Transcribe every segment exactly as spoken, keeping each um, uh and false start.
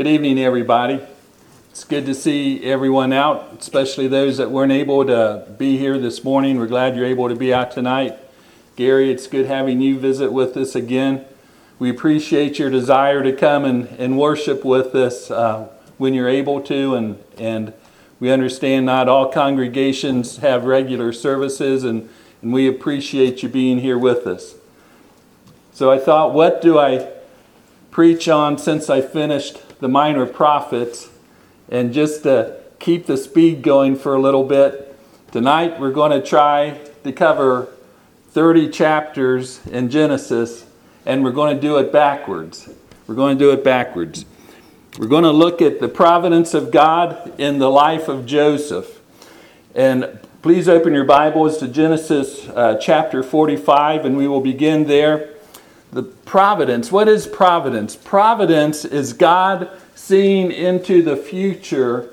Good evening, everybody. It's good to see everyone out, especially those that weren't able to be here this morning. We're glad you're able to be out tonight. Gary, it's good having you visit with us again. We appreciate your desire to come and, and worship with us uh, when you're able to, and, and we understand not all congregations have regular services, and, and we appreciate you being here with us. So I thought, what do I preach on since I finished the Minor Prophets? And just to keep the speed going for a little bit, tonight we're going to try to cover thirty chapters in Genesis, and we're going to do it backwards. We're going to do it backwards. We're going to look at the providence of God in the life of Joseph. And please open your Bibles to Genesis uh, chapter forty-five, and we will begin there. The providence. What is providence? Providence is God seeing into the future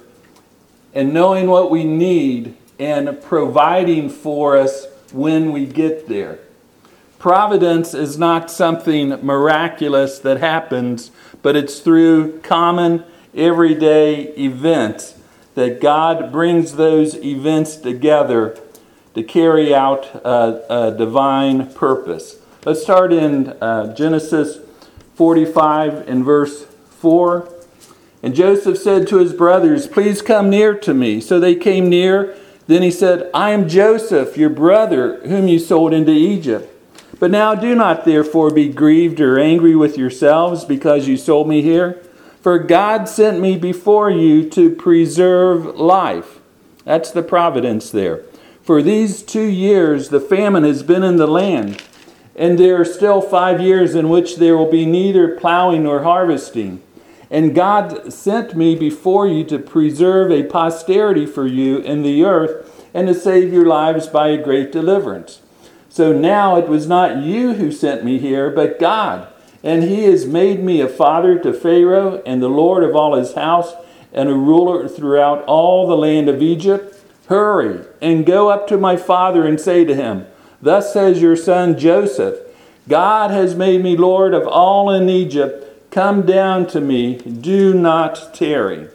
and knowing what we need and providing for us when we get there. Providence is not something miraculous that happens, but it's through common everyday events that God brings those events together to carry out a, a divine purpose. Let's start in uh, Genesis forty-five and verse four. And Joseph said to his brothers, "Please come near to me." So they came near. Then he said, "I am Joseph, your brother, whom you sold into Egypt. But now do not therefore be grieved or angry with yourselves because you sold me here. For God sent me before you to preserve life." That's the providence there. "For these two years the famine has been in the land, and there are still five years in which there will be neither plowing nor harvesting. And God sent me before you to preserve a posterity for you in the earth and to save your lives by a great deliverance. So now it was not you who sent me here, but God. And he has made me a father to Pharaoh and the Lord of all his house and a ruler throughout all the land of Egypt. Hurry and go up to my father and say to him, 'Thus says your son Joseph, God has made me Lord of all in Egypt. Come down to me, do not tarry.'"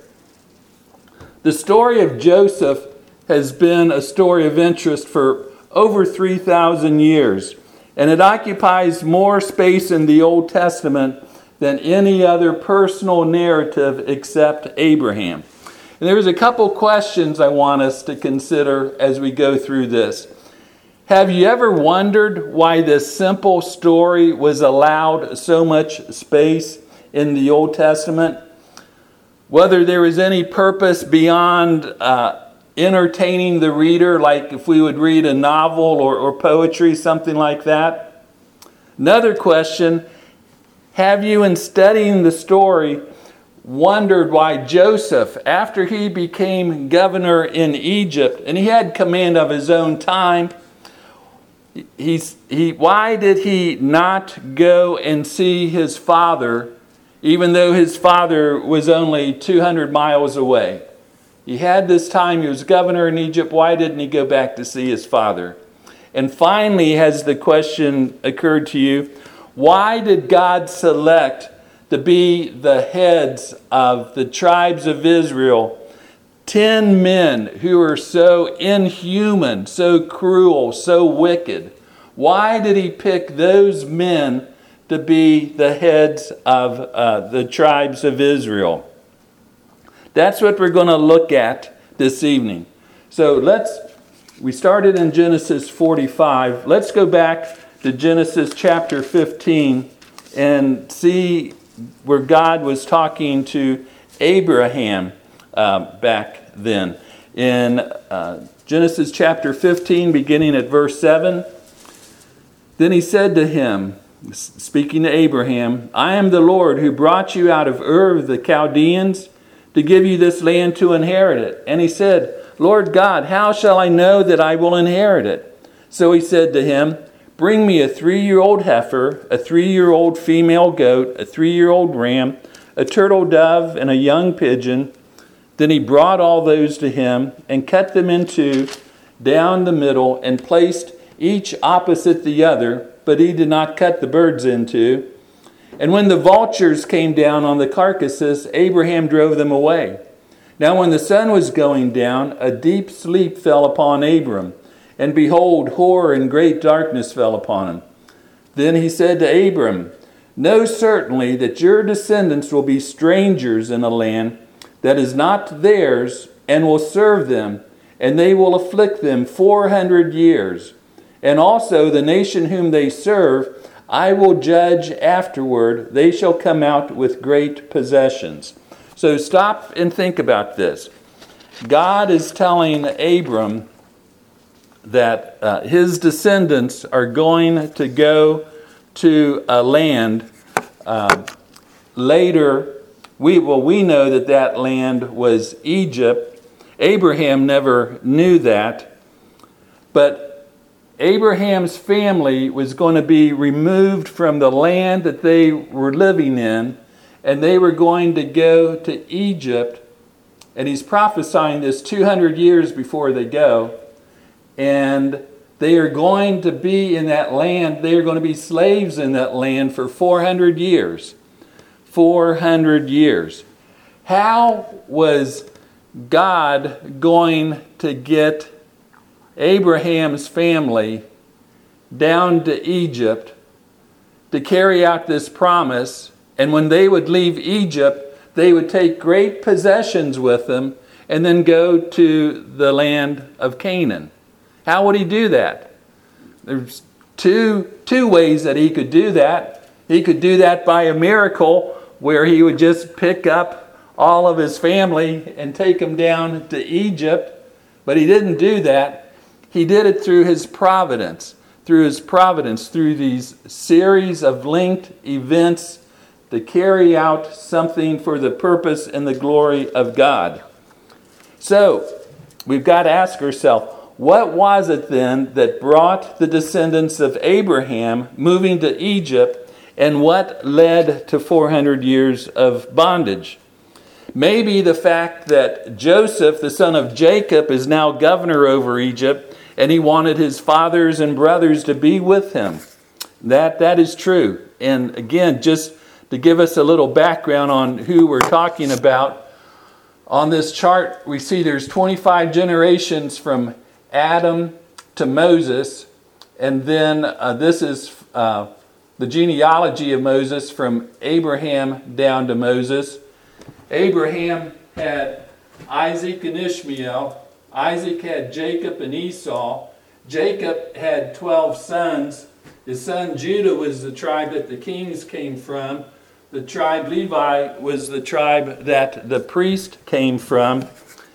The story of Joseph has been a story of interest for over three thousand years, and it occupies more space in the Old Testament than any other personal narrative except Abraham. And there's a couple questions I want us to consider as we go through this. Have you ever wondered why this simple story was allowed so much space in the Old Testament? Whether there was any purpose beyond uh, entertaining the reader, like if we would read a novel or, or poetry, something like that? Another question, have you, in studying the story, wondered why Joseph, after he became governor in Egypt, and he had command of his own time, He's, he, why did he not go and see his father, even though his father was only two hundred miles away? He had this time, he was governor in Egypt, why didn't he go back to see his father? And finally, has the question occurred to you, why did God select to be the heads of the tribes of Israel Ten men who are so inhuman, so cruel, so wicked? Why did he pick those men to be the heads of uh, the tribes of Israel? That's what we're going to look at this evening. So let's, we started in Genesis forty-five. Let's go back to Genesis chapter fifteen and see where God was talking to Abraham Uh, back then. In uh, Genesis chapter fifteen, beginning at verse seven, "Then he said to him," speaking to Abraham, "I am the Lord who brought you out of Ur of the Chaldeans to give you this land to inherit it." And he said, "Lord God, how shall I know that I will inherit it?" So he said to him, "Bring me a three-year-old heifer, a three-year-old female goat, a three-year-old ram, a turtle dove, and a young pigeon." Then he brought all those to him and cut them in two down the middle and placed each opposite the other, but he did not cut the birds in two. And when the vultures came down on the carcasses, Abraham drove them away. Now when the sun was going down, a deep sleep fell upon Abram, and behold, horror and great darkness fell upon him. Then he said to Abram, know certainly that your descendants will be strangers in a land that is not theirs, and will serve them, and they will afflict them four hundred years. And also the nation whom they serve, I will judge afterward. They shall come out with great possessions. So stop and think about this. God is telling Abram that uh, his descendants are going to go to a land uh, later. We, well, we know that that land was Egypt. Abraham never knew that. But Abraham's family was going to be removed from the land that they were living in, and they were going to go to Egypt. And he's prophesying this two hundred years before they go. And they are going to be in that land. They are going to be slaves in that land for four hundred years. four hundred years. How was God going to get Abraham's family down to Egypt to carry out this promise? And when they would leave Egypt, they would take great possessions with them and then go to the land of Canaan. How would he do that? There's two, two ways that he could do that. He could do that by a miracle where he would just pick up all of his family and take them down to Egypt. But he didn't do that. He did it through his providence. Through his providence, through these series of linked events to carry out something for the purpose and the glory of God. So, we've got to ask ourselves, what was it then that brought the descendants of Abraham moving to Egypt, and what led to four hundred years of bondage? Maybe the fact that Joseph, the son of Jacob, is now governor over Egypt, and he wanted his fathers and brothers to be with him. That, that is true. And again, just to give us a little background on who we're talking about, on this chart we see there's twenty-five generations from Adam to Moses, and then uh, this is uh, the genealogy of Moses from Abraham down to Moses. Abraham had Isaac and Ishmael. Isaac had Jacob and Esau. Jacob had twelve sons. His son Judah was the tribe that the kings came from. The tribe Levi was the tribe that the priest came from.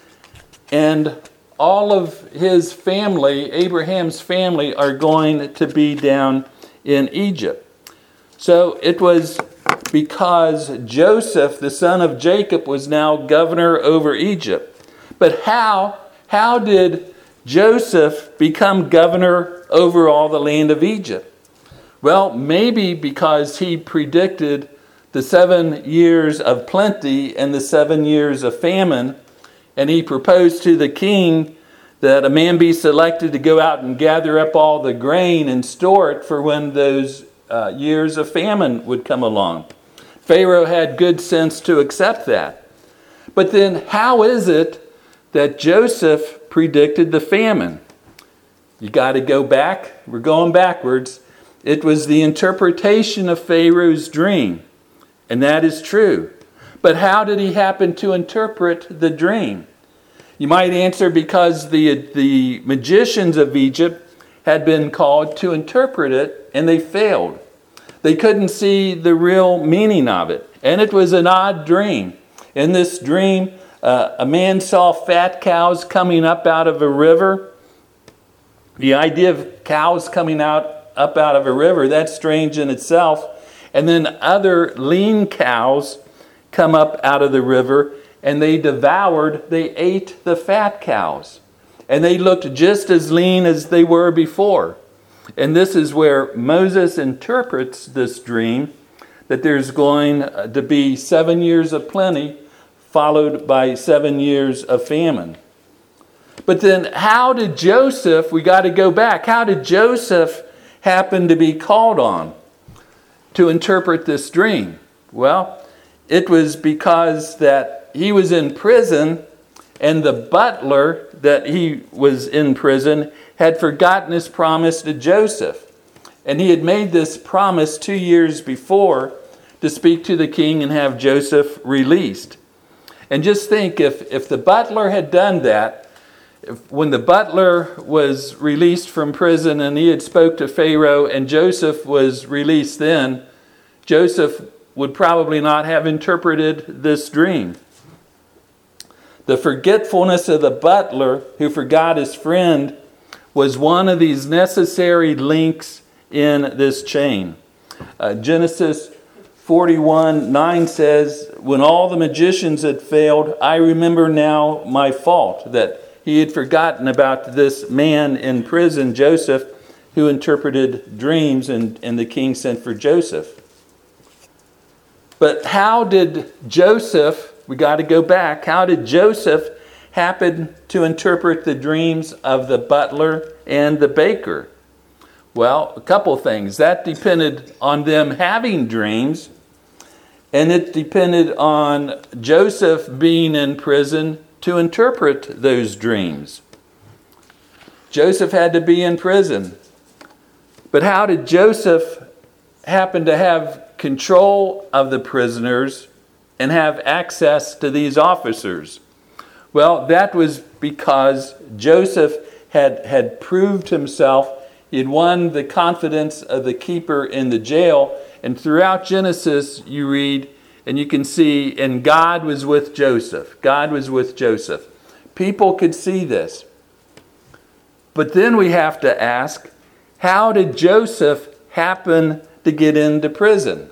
And all of his family, Abraham's family, are going to be down in Egypt. So it was because Joseph, the son of Jacob, was now governor over Egypt. But how, how did Joseph become governor over all the land of Egypt? Well, maybe because he predicted the seven years of plenty and the seven years of famine, and he proposed to the king that a man be selected to go out and gather up all the grain and store it for when those uh, years of famine would come along. Pharaoh had good sense to accept that. But then how is it that Joseph predicted the famine? You got to go back. We're going backwards. It was the interpretation of Pharaoh's dream. And that is true. But how did he happen to interpret the dream? You might answer because the, the magicians of Egypt had been called to interpret it, and they failed. They couldn't see the real meaning of it. And it was an odd dream. In this dream, uh, a man saw fat cows coming up out of a river. The idea of cows coming out up out of a river, that's strange in itself. And then other lean cows come up out of the river, and they devoured, they ate the fat cows. And they looked just as lean as they were before. And this is where Moses interprets this dream, that there's going to be seven years of plenty, followed by seven years of famine. But then how did Joseph, we got to go back, how did Joseph happen to be called on? to interpret this dream? Well, it was because that he was in prison, and the butler that he was in prison had forgotten his promise to Joseph. And he had made this promise two years before to speak to the king and have Joseph released. And just think, if, if the butler had done that, if, when the butler was released from prison and he had spoke to Pharaoh and Joseph was released then, Joseph would probably not have interpreted this dream. The forgetfulness of the butler who forgot his friend was one of these necessary links in this chain. Uh, Genesis forty-one nine says, when all the magicians had failed, I remember now my fault, that he had forgotten about this man in prison, Joseph, who interpreted dreams, and, and the king sent for Joseph. But how did Joseph, we got to go back, how did Joseph happen to interpret the dreams of the butler and the baker? Well, a couple things. That depended on them having dreams, and it depended on Joseph being in prison to interpret those dreams. Joseph had to be in prison. But how did Joseph happen to have control of the prisoners and have access to these officers? Well, that was because Joseph had, had proved himself. He had won the confidence of the keeper in the jail. And throughout Genesis, you read, and you can see, and God was with Joseph. God was with Joseph. People could see this. But then we have to ask, how did Joseph happen to get into prison?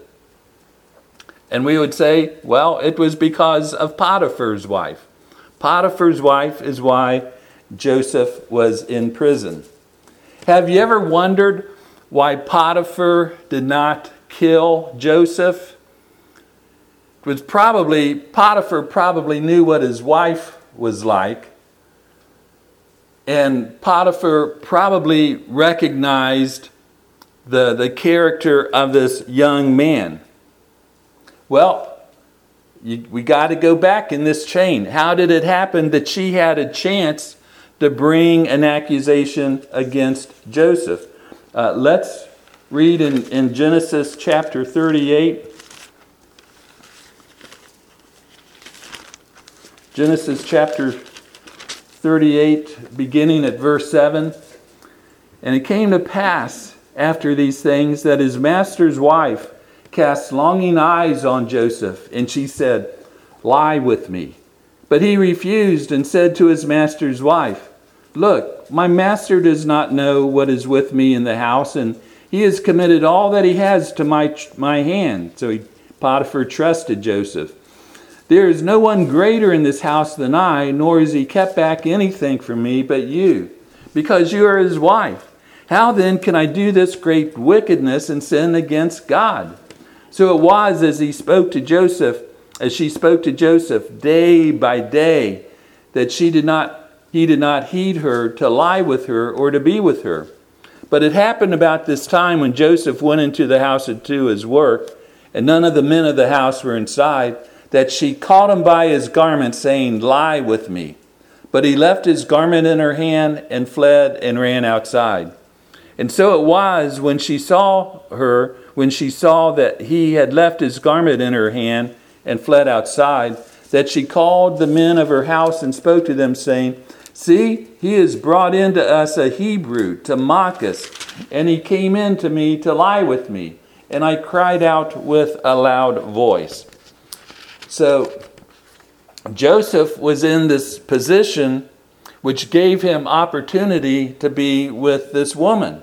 And we would say, well, it was because of Potiphar's wife. Potiphar's wife is why Joseph was in prison. Have you ever wondered why Potiphar did not kill Joseph? It was probably, Potiphar probably knew what his wife was like. And Potiphar probably recognized the, the character of this young man. Well, you, we got to go back in this chain. How did it happen that she had a chance to bring an accusation against Joseph? Uh, let's read in, in Genesis chapter thirty-eight. Genesis chapter thirty-eight, beginning at verse seven. And it came to pass after these things that his master's wife cast longing eyes on Joseph, and she said, lie with me. But he refused and said to his master's wife, look, my master does not know what is with me in the house, and he has committed all that he has to my, my hand. So he, Potiphar trusted Joseph. There is no one greater in this house than I, nor has he kept back anything from me but you, because you are his wife. How then can I do this great wickedness and sin against God? So it was as he spoke to Joseph, as she spoke to Joseph day by day, that she did not, he did not heed her to lie with her or to be with her. But it happened about this time when Joseph went into the house to do his work, and none of the men of the house were inside, that she caught him by his garment, saying, lie with me. But he left his garment in her hand and fled and ran outside. And so it was when she saw her, when she saw that he had left his garment in her hand and fled outside, that she called the men of her house and spoke to them, saying, see, he has brought in to us a Hebrew to mock us, and he came in to me to lie with me. And I cried out with a loud voice. So Joseph was in this position which gave him opportunity to be with this woman.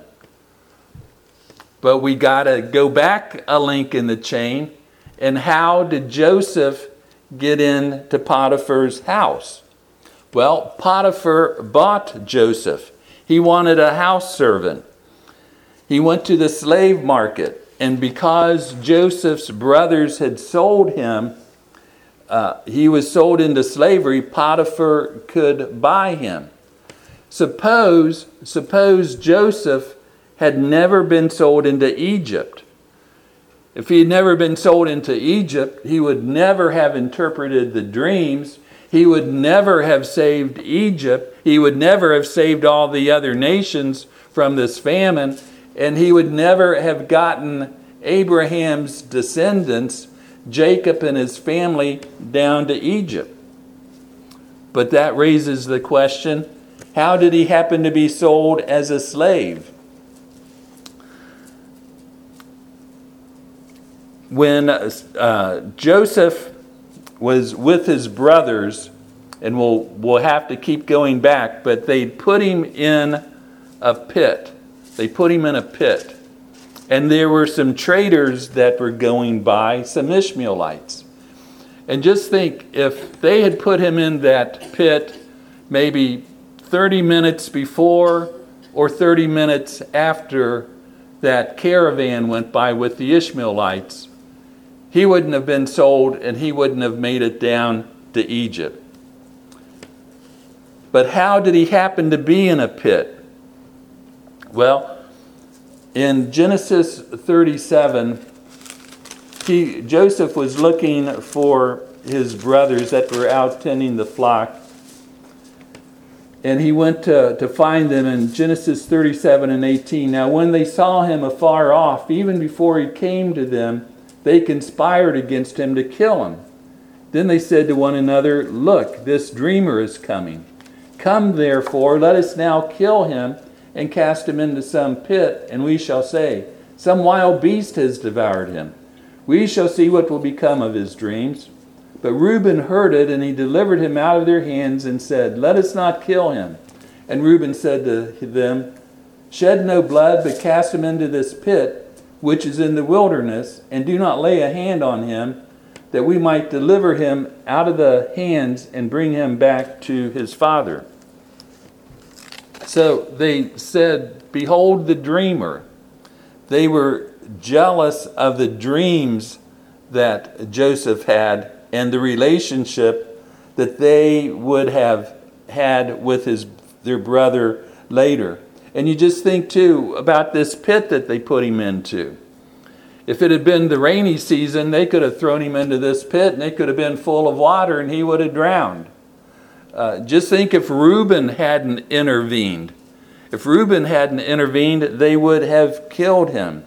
But we got to go back a link in the chain. And how did Joseph get into Potiphar's house? Well, Potiphar bought Joseph. He wanted a house servant. He went to the slave market. And because Joseph's brothers had sold him, uh, he was sold into slavery, Potiphar could buy him. Suppose, suppose Joseph had never been sold into Egypt. If he had never been sold into Egypt, he would never have interpreted the dreams. He would never have saved Egypt. He would never have saved all the other nations from this famine. And he would never have gotten Abraham's descendants, Jacob and his family, down to Egypt. But that raises the question, how did he happen to be sold as a slave? When uh, Joseph was with his brothers, and we'll, we'll have to keep going back, but they put him in a pit. They put him in a pit. And there were some traders that were going by, some Ishmaelites. And just think, if they had put him in that pit maybe thirty minutes before or thirty minutes after that caravan went by with the Ishmaelites, he wouldn't have been sold and he wouldn't have made it down to Egypt. But how did he happen to be in a pit? Well, in Genesis thirty-seven, he, Joseph was looking for his brothers that were out tending the flock. And he went to, to find them in Genesis thirty-seven and eighteen. Now when they saw him afar off, even before he came to them, they conspired against him to kill him. Then they said to one another, "Look, this dreamer is coming. Come therefore, let us now kill him and cast him into some pit, and we shall say, some wild beast has devoured him. We shall see what will become of his dreams." But Reuben heard it, and he delivered him out of their hands and said, "Let us not kill him." And Reuben said to them, "Shed no blood, but cast him into this pit, which is in the wilderness, and do not lay a hand on him, that we might deliver him out of the hands and bring him back to his father." So they said, "Behold the dreamer." They were jealous of the dreams that Joseph had and the relationship that they would have had with his their brother later. And you just think too about this pit that they put him into. If it had been the rainy season, they could have thrown him into this pit and it could have been full of water and he would have drowned. Uh, just think if Reuben hadn't intervened. If Reuben hadn't intervened, they would have killed him.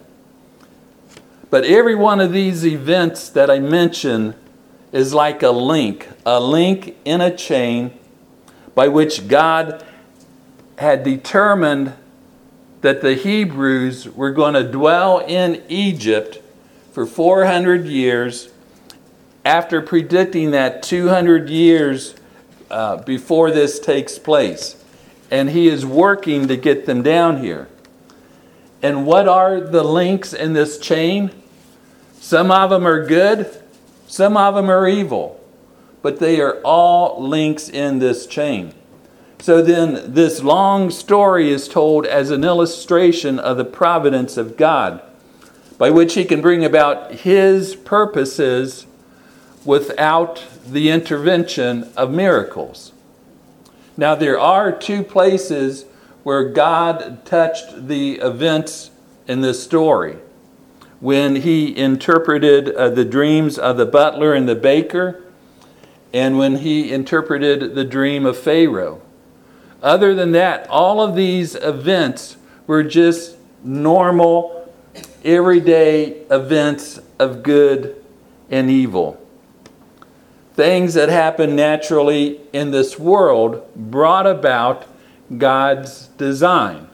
But every one of these events that I mentioned is like a link, a link in a chain by which God had determined that the Hebrews were going to dwell in Egypt for four hundred years, after predicting that two hundred years uh, before this takes place. And he is working to get them down here. And what are the links in this chain? Some of them are good, some of them are evil, but they are all links in this chain. So then this long story is told as an illustration of the providence of God, by which he can bring about his purposes without the intervention of miracles. Now there are two places where God touched the events in this story. When he interpreted uh, the dreams of the butler and the baker, and when he interpreted the dream of Pharaoh. Other than that, all of these events were just normal, everyday events of good and evil. Things that happen naturally in this world brought about God's design.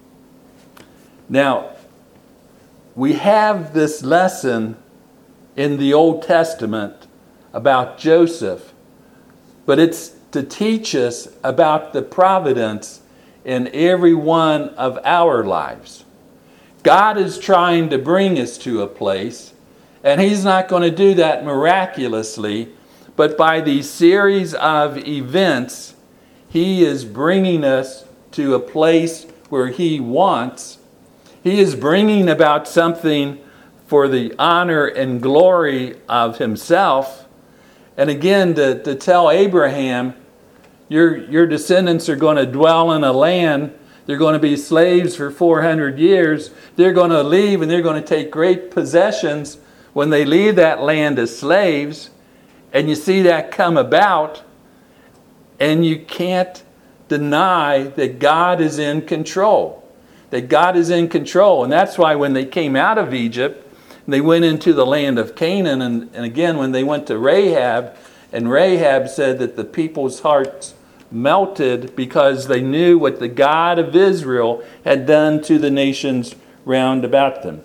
Now, we have this lesson in the Old Testament about Joseph, but it's to teach us about the providence in every one of our lives. God is trying to bring us to a place, and he's not going to do that miraculously, but by these series of events, he is bringing us to a place where he wants. He is bringing about something for the honor and glory of himself. And again, to, to tell Abraham, your, your descendants are going to dwell in a land They're going to be slaves for four hundred years. They're going to leave and they're going to take great possessions when they leave that land as slaves. And you see that come about, and you can't deny that God is in control. That God is in control. And that's why when they came out of Egypt, they went into the land of Canaan. And, and again, when they went to Rahab, and Rahab said that the people's hearts melted because they knew what the God of Israel had done to the nations round about them.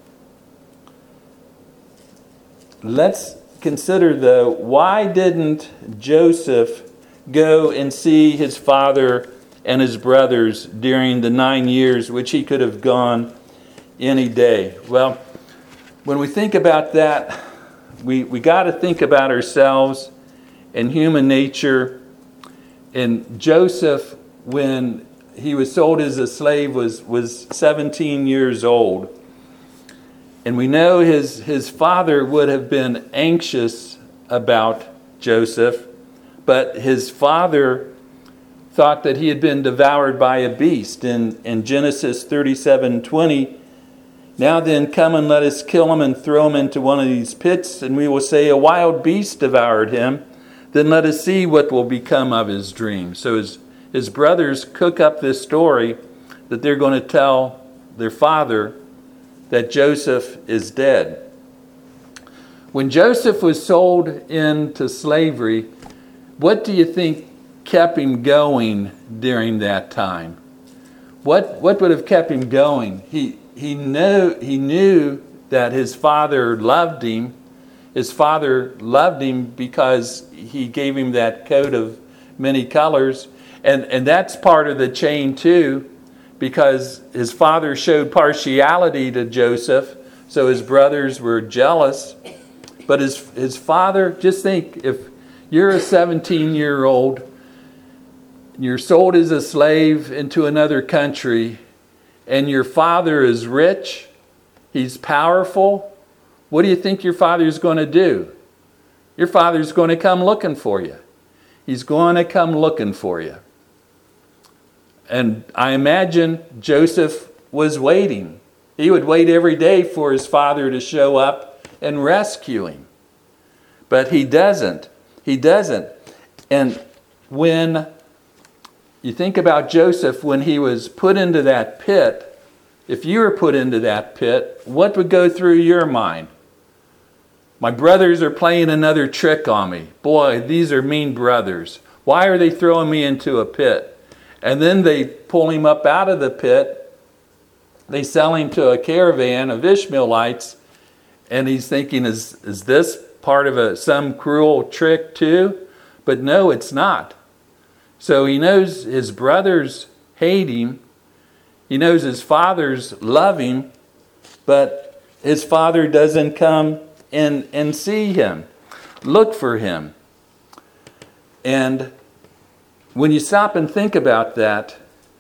Let's consider, though, why didn't Joseph go and see his father and his brothers during the nine years, which he could have gone any day? Well, when we think about that, we, we got to think about ourselves and human nature. And Joseph, when he was sold as a slave, was, was seventeen years old. And we know his, his father would have been anxious about Joseph, but his father thought that he had been devoured by a beast. In, in Genesis thirty-seven twenty, now then, come and let us kill him and throw him into one of these pits, and we will say, a wild beast devoured him. Then let us see what will become of his dream. So his, his brothers cook up this story that they're going to tell their father that Joseph is dead. When Joseph was sold into slavery, what do you think kept him going during that time? What what would have kept him going? He he knew he knew that his father loved him. His father loved him because he gave him that coat of many colors. And, and that's part of the chain too, because his father showed partiality to Joseph, so his brothers were jealous. But his, his father, just think, if you're a seventeen-year-old, you're sold as a slave into another country, and your father is rich, he's powerful, what do you think your father's going to do? Your father's going to come looking for you. He's going to come looking for you. And I imagine Joseph was waiting. He would wait every day for his father to show up and rescue him. But he doesn't. He doesn't. And when you think about Joseph, when he was put into that pit, if you were put into that pit, what would go through your mind? My brothers are playing another trick on me. Boy, these are mean brothers. Why are they throwing me into a pit? And then they pull him up out of the pit. They sell him to a caravan of Ishmaelites. And he's thinking, is, is this part of a some cruel trick too? But no, it's not. So he knows his brothers hate him. He knows his fathers love him. But his father doesn't come and, and see him, look for him. And when you stop and think about that,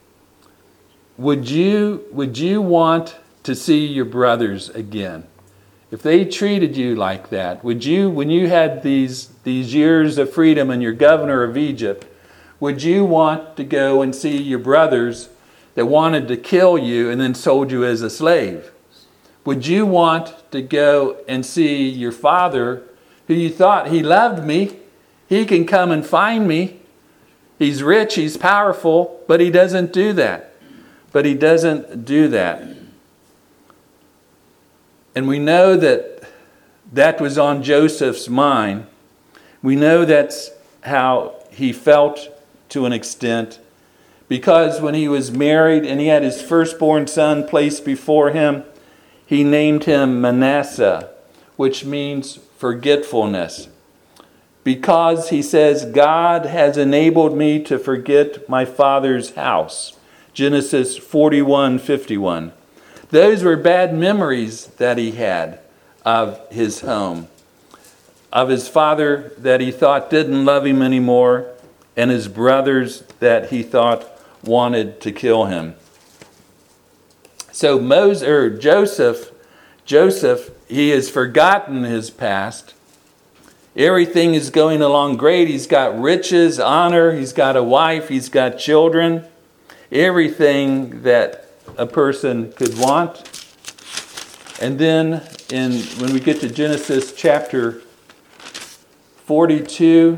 would you would you want to see your brothers again? If they treated you like that, would you, when you had these these years of freedom and you're governor of Egypt, would you want to go and see your brothers that wanted to kill you and then sold you as a slave? Would you want to go and see your father, who you thought, he loved me, he can come and find me, he's rich, he's powerful, but he doesn't do that. But he doesn't do that. And we know that that was on Joseph's mind. We know that's how he felt to an extent, because when he was married and he had his firstborn son placed before him, he named him Manasseh, which means forgetfulness. Because he says, God has enabled me to forget my father's house. Genesis forty-one fifty-one. Those were bad memories that he had of his home, of his father that he thought didn't love him anymore, and his brothers that he thought wanted to kill him. So Moses, or Joseph, Joseph, he has forgotten his past. Everything is going along great. He's got riches, honor. He's got a wife. He's got children. everything that a person could want. And then in when we get to Genesis chapter forty-two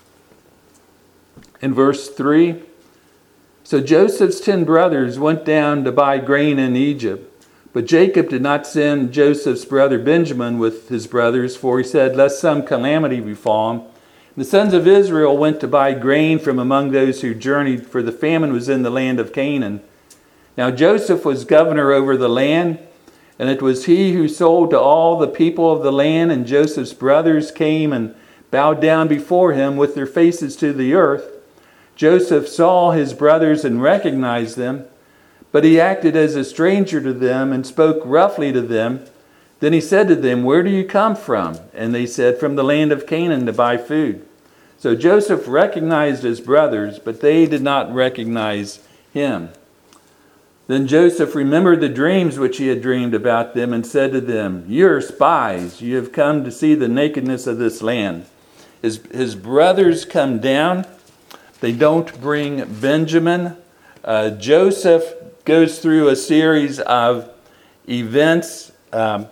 in verse three, so Joseph's ten brothers went down to buy grain in Egypt. But Jacob did not send Joseph's brother Benjamin with his brothers, for he said, lest some calamity befall him. The sons of Israel went to buy grain from among those who journeyed, for the famine was in the land of Canaan. Now Joseph was governor over the land, and it was he who sold to all the people of the land, and Joseph's brothers came and bowed down before him with their faces to the earth. Joseph saw his brothers and recognized them, but he acted as a stranger to them and spoke roughly to them. Then he said to them, where do you come from? And they said, from the land of Canaan to buy food. So Joseph recognized his brothers, but they did not recognize him. Then Joseph remembered the dreams which he had dreamed about them and said to them, you are spies. You have come to see the nakedness of this land. His, his brothers come down. They don't bring Benjamin. Uh, Joseph goes through a series of events. Um,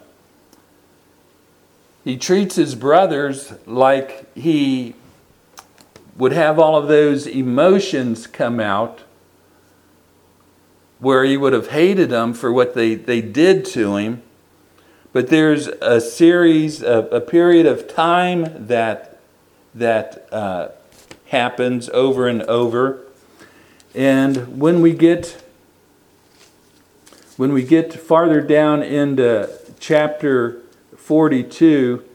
he treats his brothers like he would have all of those emotions come out, where he would have hated them for what they, they did to him. But there's a series, a, a period of time that, that uh, happens over and over. And when we get When we get farther down into chapter forty-two,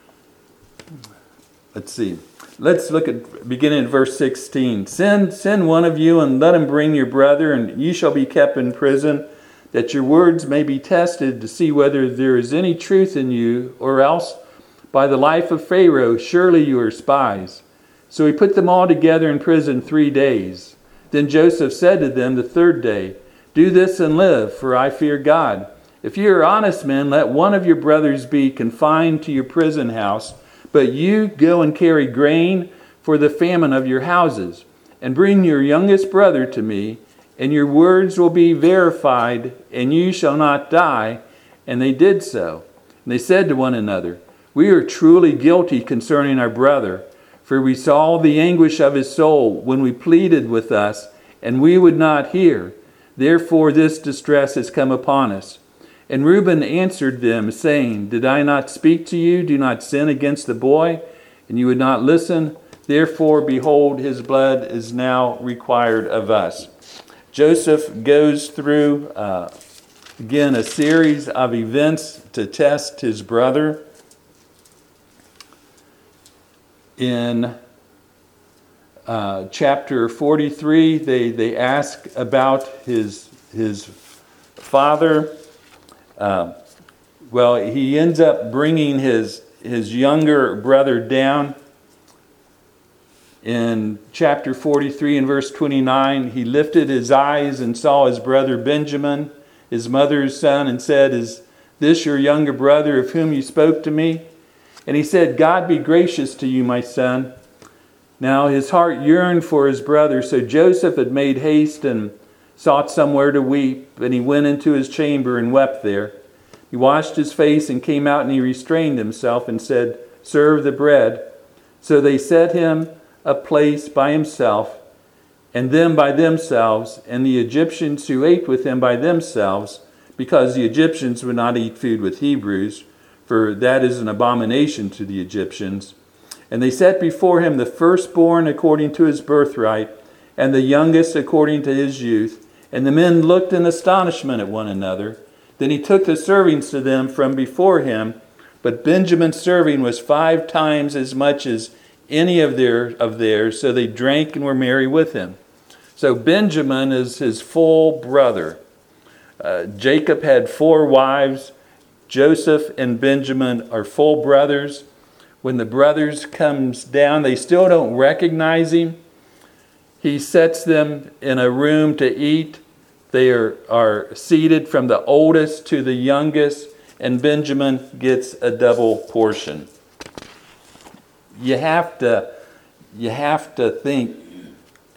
let's see. Let's look at beginning at verse sixteen. Send, send one of you and let him bring your brother, and you shall be kept in prison, that your words may be tested to see whether there is any truth in you, or else by the life of Pharaoh, surely you are spies. So he put them all together in prison three days. Then Joseph said to them the third day, do this and live, for I fear God. If you are honest men, let one of your brothers be confined to your prison house, but you go and carry grain for the famine of your houses, and bring your youngest brother to me, and your words will be verified, and you shall not die. And they did so. And they said to one another, we are truly guilty concerning our brother, for we saw the anguish of his soul when we pleaded with us, and we would not hear. Therefore this distress has come upon us. And Reuben answered them, saying, did I not speak to you? Do not sin against the boy. And you would not listen. Therefore, behold, his blood is now required of us. Joseph goes through, uh, again, a series of events to test his brother. In Uh, chapter forty-three, they, they ask about his, his father. Uh, well, he ends up bringing his, his younger brother down. In chapter forty-three and verse twenty-nine, he lifted his eyes and saw his brother Benjamin, his mother's son, and said, is this your younger brother of whom you spoke to me? And he said, God be gracious to you, my son. Now his heart yearned for his brother, so Joseph had made haste and sought somewhere to weep, and he went into his chamber and wept there. He washed his face and came out, and he restrained himself and said, serve the bread. So they set him a place by himself, and them by themselves, and the Egyptians who ate with him by themselves, because the Egyptians would not eat food with Hebrews, for that is an abomination to the Egyptians. And they set before him the firstborn according to his birthright, and the youngest according to his youth. And the men looked in astonishment at one another. Then he took the servings to them from before him, but Benjamin's serving was five times as much as any of their of theirs, so they drank and were merry with him. So Benjamin is his full brother. Uh, Jacob had four wives. Joseph and Benjamin are full brothers. When the brothers comes down, they still don't recognize him. He sets them in a room to eat. They are, are seated from the oldest to the youngest, and Benjamin gets a double portion. You have to, you have to think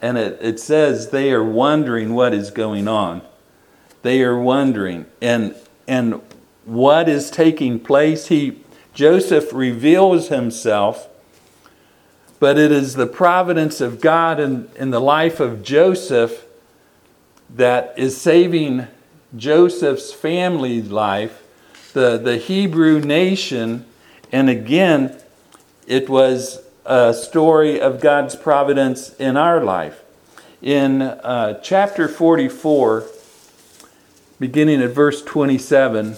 and it, it says they are wondering what is going on. They are wondering. And and what is taking place? He Joseph reveals himself, but it is the providence of God in, in the life of Joseph that is saving Joseph's family life, the, the Hebrew nation. And again, it was a story of God's providence in our life. In uh, chapter forty-four, beginning at verse twenty-seven,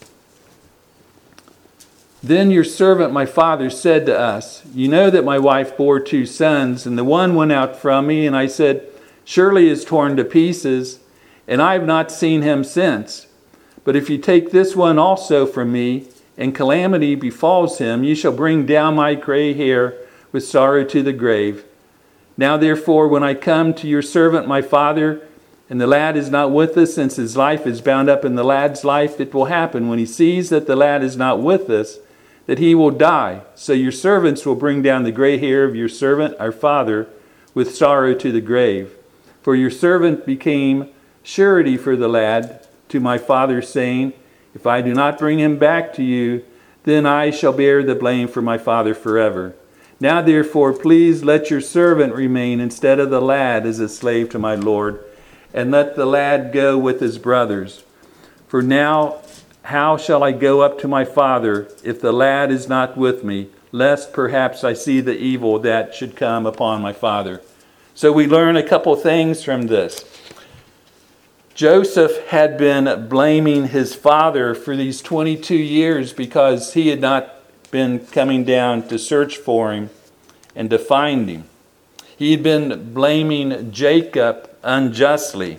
"Then your servant my father said to us, 'You know that my wife bore two sons, and the one went out from me, and I said, surely he is torn to pieces, and I have not seen him since. But if you take this one also from me, and calamity befalls him, you shall bring down my gray hair with sorrow to the grave. Now therefore, when I come to your servant my father, and the lad is not with us, since his life is bound up in the lad's life, it will happen, when he sees that the lad is not with us, that he will die. So your servants will bring down the gray hair of your servant, our father, with sorrow to the grave. For your servant became surety for the lad to my father, saying, if I do not bring him back to you, then I shall bear the blame for my father forever. Now therefore, please let your servant remain instead of the lad as a slave to my lord, and let the lad go with his brothers. For now, how shall I go up to my father if the lad is not with me, lest perhaps I see the evil that should come upon my father?'" So we learn a couple things from this. Joseph had been blaming his father for these twenty-two years because he had not been coming down to search for him and to find him. He had been blaming Jacob unjustly.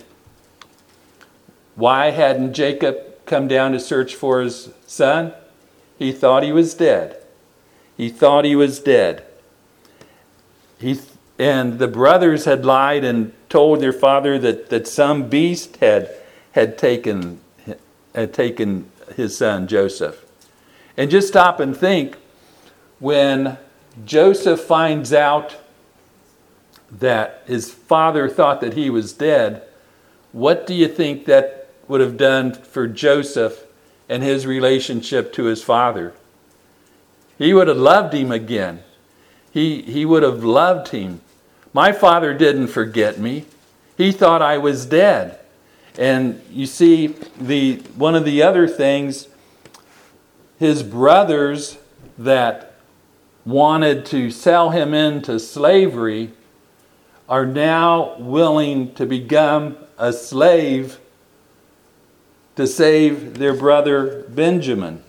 Why hadn't Jacob come down to search for his son? He thought he was dead. He thought he was dead. He and the brothers had lied and told their father that, that some beast had had taken had taken his son Joseph. And just stop and think, when Joseph finds out that his father thought that he was dead, what do you think that would have done for Joseph and his relationship to his father? He would have loved him again. He, he would have loved him. My father didn't forget me. He thought I was dead. And you see, the one of the other things, his brothers that wanted to sell him into slavery are now willing to become a slave to save their brother Benjamin.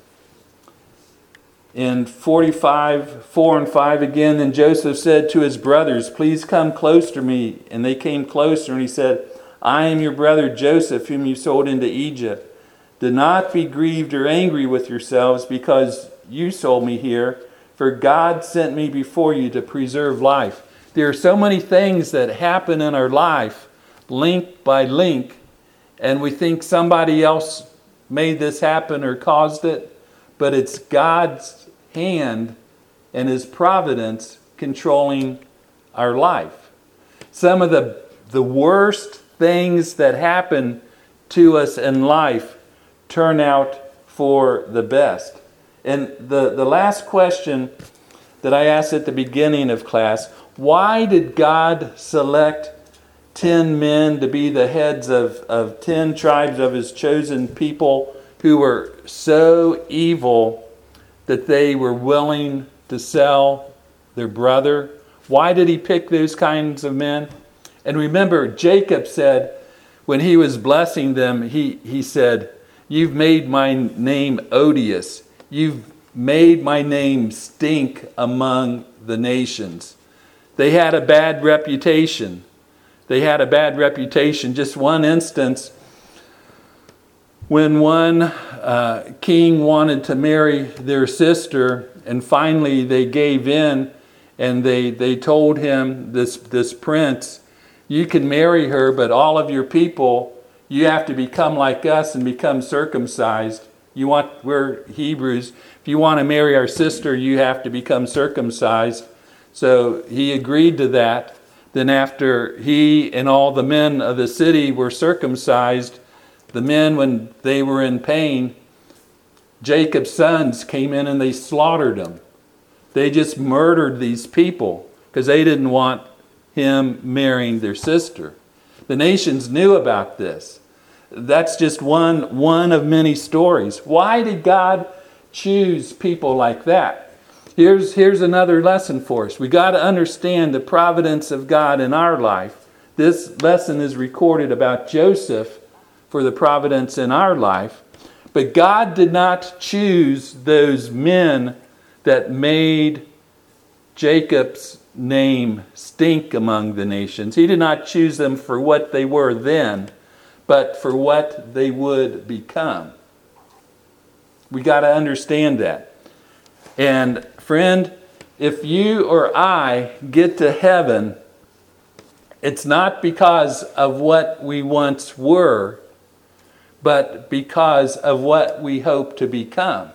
In forty-five, four and five again, "Then Joseph said to his brothers, 'Please come close to me.' And they came closer, and he said, 'I am your brother Joseph, whom you sold into Egypt. Do not be grieved or angry with yourselves because you sold me here, for God sent me before you to preserve life.'" There are so many things that happen in our life, link by link, and we think somebody else made this happen or caused it, but it's God's hand and his providence controlling our life. Some of the, the worst things that happen to us in life turn out for the best. And the, the last question that I asked at the beginning of class, why did God select ten men to be the heads of, of ten tribes of his chosen people who were so evil that they were willing to sell their brother? Why did he pick those kinds of men? And remember, Jacob said, when he was blessing them, he, he said, "You've made my name odious. You've made my name stink among the nations." They had a bad reputation. They had a bad reputation. Just one instance, when one uh, king wanted to marry their sister, and finally they gave in, and they, they told him, this, this prince, "You can marry her, but all of your people, you have to become like us and become circumcised. You want, we're Hebrews, if you want to marry our sister, you have to become circumcised." So he agreed to that. Then after he and all the men of the city were circumcised, the men, when they were in pain, Jacob's sons came in and they slaughtered them. They just murdered these people because they didn't want him marrying their sister. The nations knew about this. That's just one, one of many stories. Why did God choose people like that? Here's, here's another lesson for us. We got to understand the providence of God in our life. This lesson is recorded about Joseph for the providence in our life. But God did not choose those men that made Jacob's name stink among the nations. He did not choose them for what they were then, but for what they would become. We got to understand that. And friend, if you or I get to heaven, it's not because of what we once were, but because of what we hope to become.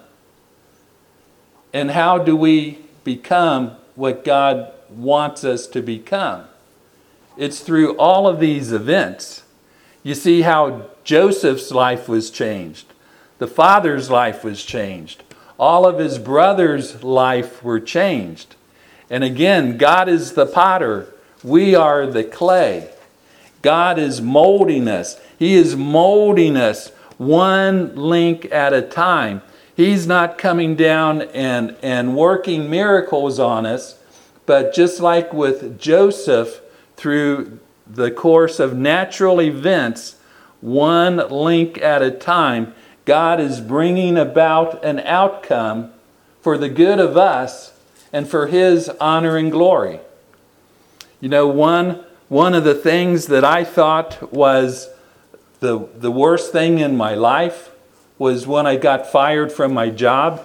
And how do we become what God wants us to become? It's through all of these events. You see how Joseph's life was changed. The father's life was changed. All of his brothers' life were changed. And again, God is the potter. We are the clay. God is molding us. He is molding us one link at a time. He's not coming down and, and working miracles on us, but just like with Joseph, through the course of natural events, one link at a time, God is bringing about an outcome for the good of us and for His honor and glory. You know, one, one of the things that I thought was the, the worst thing in my life was when I got fired from my job.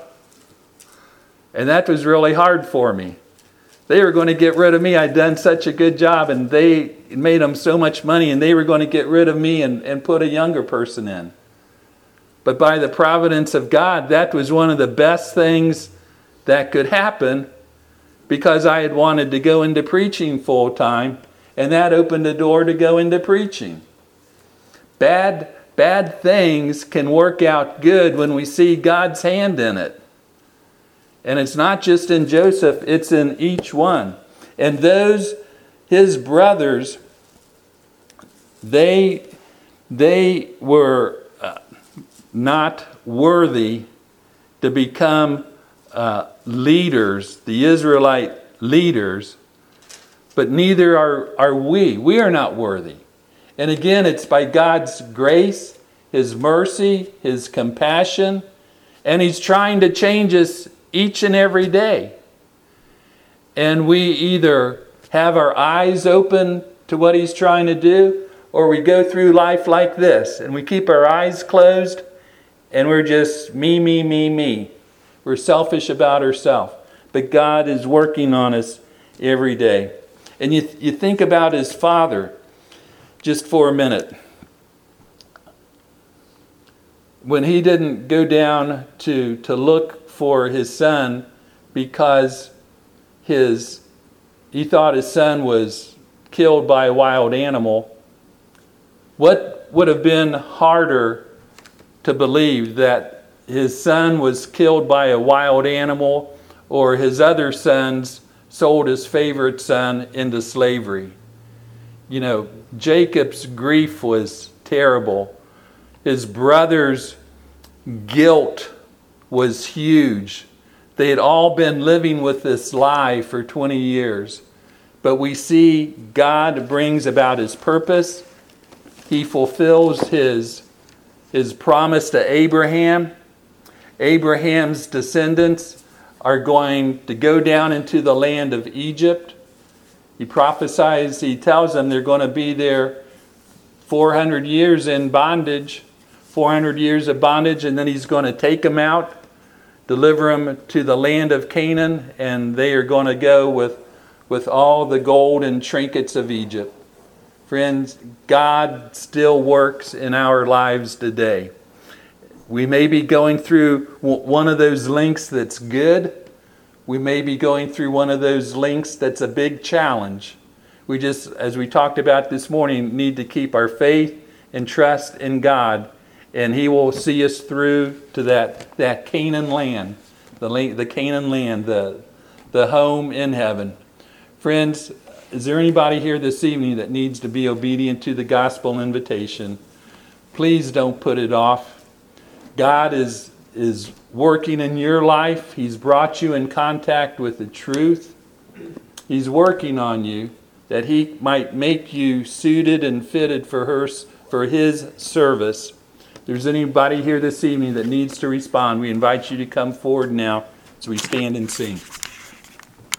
And that was really hard for me. They were going to get rid of me. I'd done such a good job and they made them so much money and they were going to get rid of me and, and put a younger person in. But by the providence of God, that was one of the best things that could happen because I had wanted to go into preaching full time, and that opened the door to go into preaching. Bad, bad things can work out good when we see God's hand in it. And it's not just in Joseph, it's in each one. And those, his brothers, they, they were uh, not worthy to become uh, leaders, the Israelite leaders, but neither are, are we. We are not worthy. And again, it's by God's grace, His mercy, His compassion, and He's trying to change us each and every day. And we either have our eyes open to what He's trying to do, or we go through life like this, and we keep our eyes closed, and we're just me, me, me, me. We're selfish about ourselves. But God is working on us every day. And you, you think about his father just for a minute. When he didn't go down to, to look for his son because his he thought his son was killed by a wild animal, what would have been harder to believe, that his son was killed by a wild animal or his other sons sold his favorite son into slavery? You know, Jacob's grief was terrible. His brother's guilt was huge. They had all been living with this lie for twenty years. But we see God brings about his purpose. He fulfills his, his promise to Abraham. Abraham's descendants are going to go down into the land of Egypt. He prophesies, he tells them they're going to be there four hundred years in bondage, four hundred years of bondage, and then he's going to take them out, deliver them to the land of Canaan, and they are going to go with, with all the gold and trinkets of Egypt. Friends, God still works in our lives today. We may be going through one of those links that's good. We may be going through one of those links that's a big challenge. We just, as we talked about this morning, need to keep our faith and trust in God, and He will see us through to that, that Canaan land, the, the Canaan land, the, the home in heaven. Friends, is there anybody here this evening that needs to be obedient to the gospel invitation? Please don't put it off. God is, is working in your life. He's brought you in contact with the truth. He's working on you that He might make you suited and fitted for her, for His service. If there's anybody here this evening that needs to respond, we invite you to come forward now as we stand and sing.